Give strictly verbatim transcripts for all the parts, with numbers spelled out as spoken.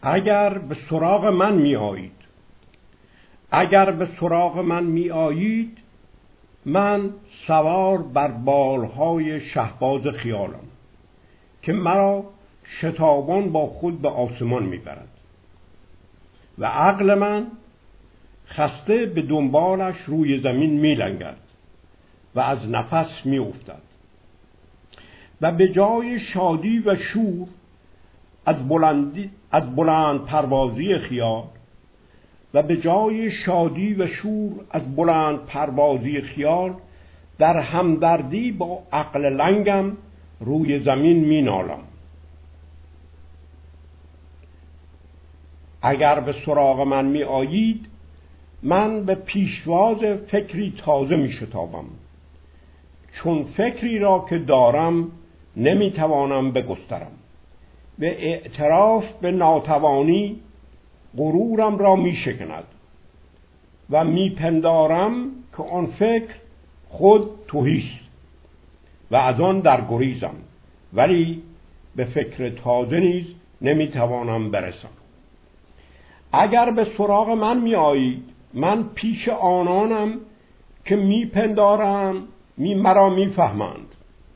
اگر به سراغ من می آیید اگر به سراغ من می آیید من سوار بر بالهای شهباز خیالم که مرا شتابان با خود به آسمان می برد و عقل من خسته به دنبالش روی زمین می لنگد و از نفس می افتد و به جای شادی و شور از بلندی از بلند پروازی خیال و به جای شادی و شور از بلند پروازی خیال در همدردی با عقل لنگم روی زمین می نالم. اگر به سراغ من می آیید من به پیشواز فکری تازه می شتابم، چون فکری را که دارم نمی توانم بگسترم. به اعتراف به ناتوانی غرورم را می شکند و می پندارم که آن فکر خود تهیست و از آن در گریزم، ولی به فکر تازه نیز نمی توانم برسم. اگر به سراغ من می آیید من پیش آنانم که می پندارم می مرا می فهمند.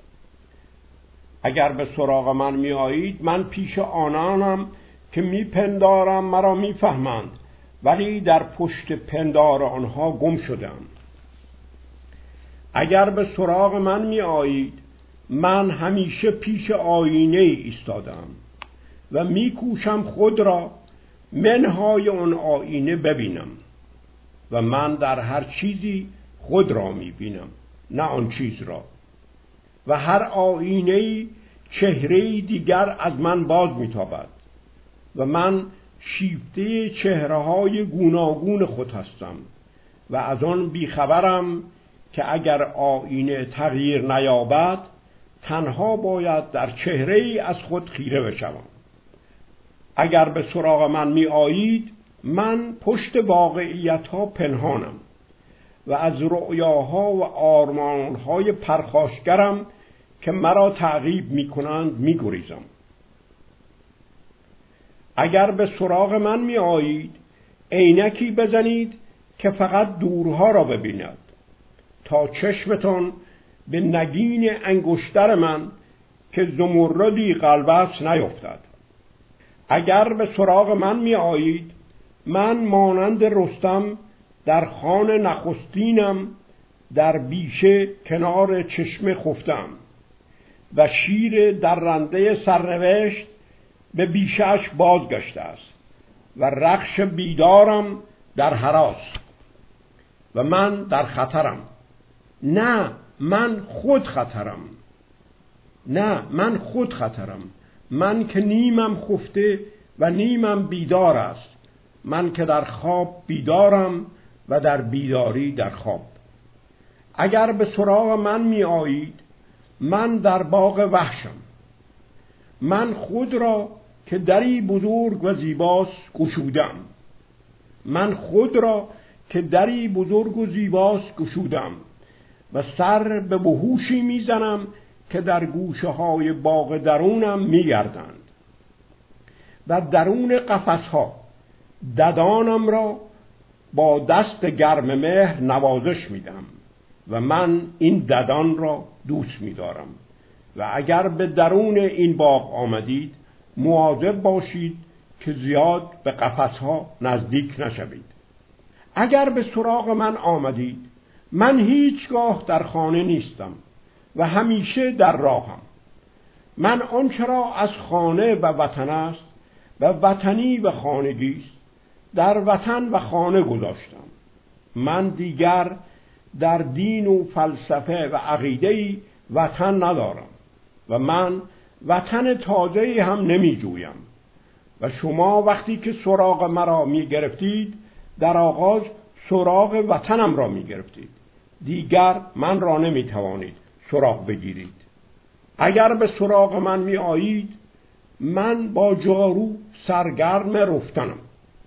اگر به سراغ من می آیید من پیش آنانم که می پندارم مرا می فهمند، ولی در پشت پندار آنها گم شدم. اگر به سراغ من می آیید من همیشه پیش آینه ایستادم و می کوشم خود را منهای آن آینه ببینم و من در هر چیزی خود را می بینم نه آن چیز را، و هر آینه‌ای چهره‌ای دیگر از من باز می‌تابد و من شیفته چهره‌های گوناگون خود هستم و از آن بیخبرم که اگر آینه تغییر نیابد تنها باید در چهره‌ای از خود خیره بشوم. اگر به سراغ من می آیید من پشت واقعیت‌ها پنهانم و از رؤیاها و آرمان‌های پرخاشگرم که مرا تعقیب می کنند می گریزم. اگر به سراغ من می آیید عینکی بزنید که فقط دورها را ببیند تا چشمتان به نگین انگشتر من که زمردی قلب است نیفتد. اگر به سراغ من می آیید من مانند رستم در خان نخستینم در بیشه کنار چشمه خفتم و شیر درنده سرنوشت به بیشه‌اش بازگشته است و رخش بیدارم در هراس و من در خطرم. نه من خود خطرم نه من خود خطرم من که نیمم خفته و نیمم بیدار است، من که در خواب بیدارم و در بیداری در خواب. اگر به سراغ من می آیید من در باغ وحشم، من خود را که دری بزرگ و زیباست گشودم من خود را که دری بزرگ و زیباست گشودم و سر به وحوشی میزنم که در گوشه های باغ درونم میگردند و درون قفسها ددانم را با دست گرم مهر نوازش میدم و من این ددان را دوست می‌دارم. و اگر به درون این باغ آمدید مواظب باشید که زیاد به قفس‌ها نزدیک نشوید. اگر به سراغ من آمدید من هیچگاه در خانه نیستم و همیشه در راهم. من آنچه را از خانه و وطن است و وطنی و خانگی است در وطن و خانه گذاشتم. من دیگر در دین و فلسفه و عقیده‌ای وطن ندارم و من وطن تازه‌ای هم نمی جویم. و شما وقتی که سراغ مرا می گرفتید در آغاز سراغ وطنم را می گرفتید، دیگر من را نمی توانید سراغ بگیرید. اگر به سراغ من می آیید من با جارو سرگرم رفتنم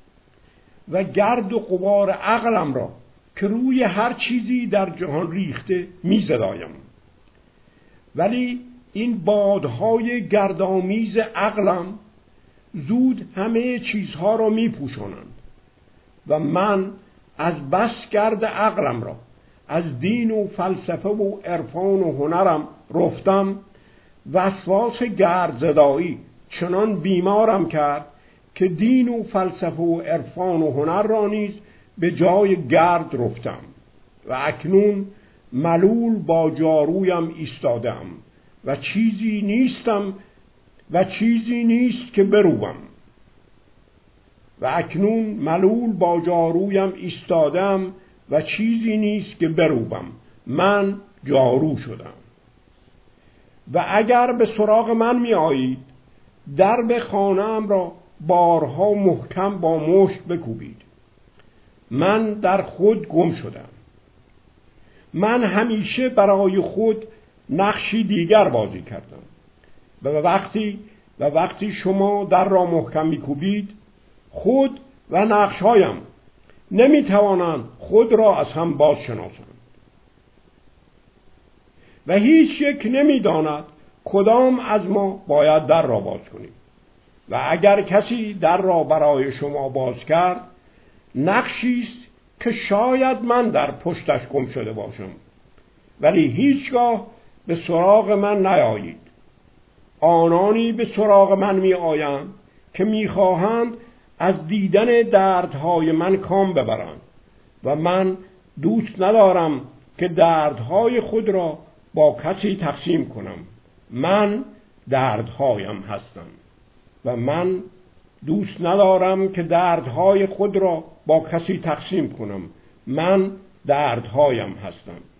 و گرد و غبار عقلم را که روی هر چیزی در جهان ریخته می زدایم. ولی این بادهای گردآمیز عقلم زود همه چیزها را می پوشانند و من از بس گرد عقلم را از دین و فلسفه و عرفان و هنرم رفتم، وسواس گرد زدایی چنان بیمارم کرد که دین و فلسفه و عرفان و هنر را نیز به جای گرد رفتم و اکنون ملول با جارویم ایستادم و چیزی نیستم و چیزی نیست که بروم و اکنون ملول با جارویم ایستادم و چیزی نیست که بروم، من جارو شدم. و اگر به سراغ من می آیید درب خانه‌ام را بارها محکم با مشت بکوبید. من در خود گم شدم. من همیشه برای خود نقشی دیگر بازی کردم و وقتی و وقتی شما در را محکم میکوبید، خود و نقشهایم نمیتوانند خود را از هم باز شناسند و هیچ یک نمیداند کدام از ما باید در را باز کنیم و اگر کسی در را برای شما باز کرد، نقشی است که شاید من در پشتش گم شده باشم، ولی هیچگاه به سراغ من نیایید. آنانی به سراغ من می آیند که می خواهند از دیدن دردهای من کام ببرند و من دوست ندارم که دردهای خود را با کسی تقسیم کنم. من دردهایم هستم و من دوست ندارم که دردهای خود را با کسی تقسیم کنم. من دردهایم هستم.